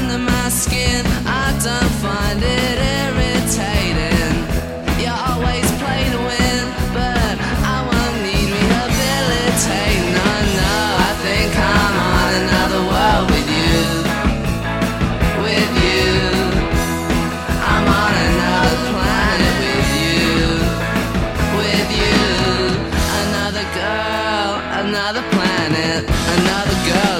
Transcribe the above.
under my skin. I don't find it irritating. You always play to win, but I won't need rehabilitating. No, no, I think I'm on another world with you. With you, I'm on another planet with you. With you, another girl, another planet, another girl.